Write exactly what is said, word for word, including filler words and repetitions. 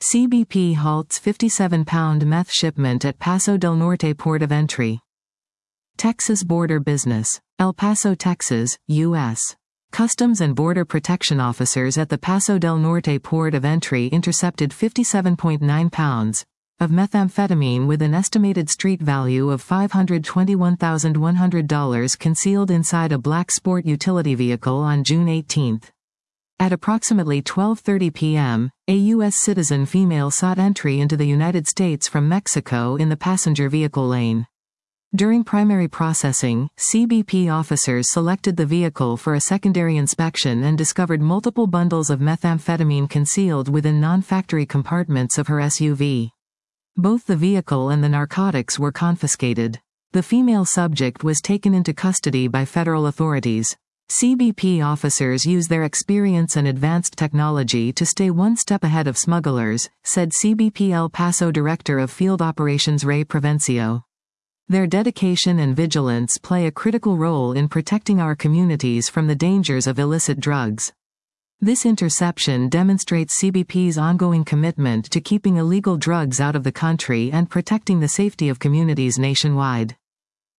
C B P halts fifty-seven pound meth shipment at Paso del Norte port of entry. Texas border business. El Paso, Texas, U S Customs and Border Protection officers at the Paso del Norte port of entry intercepted fifty-seven point nine pounds of methamphetamine with an estimated street value of five hundred twenty-one thousand one hundred dollars concealed inside a black sport utility vehicle on June eighteenth. At approximately twelve thirty p m, a U S citizen female sought entry into the United States from Mexico in the passenger vehicle lane. During primary processing, C B P officers selected the vehicle for a secondary inspection and discovered multiple bundles of methamphetamine concealed within non-factory compartments of her S U V. Both the vehicle and the narcotics were confiscated. The female subject was taken into custody by federal authorities. C B P officers use their experience and advanced technology to stay one step ahead of smugglers, said C B P El Paso Director of Field Operations Ray Provencio. Their dedication and vigilance play a critical role in protecting our communities from the dangers of illicit drugs. This interception demonstrates C B P's ongoing commitment to keeping illegal drugs out of the country and protecting the safety of communities nationwide.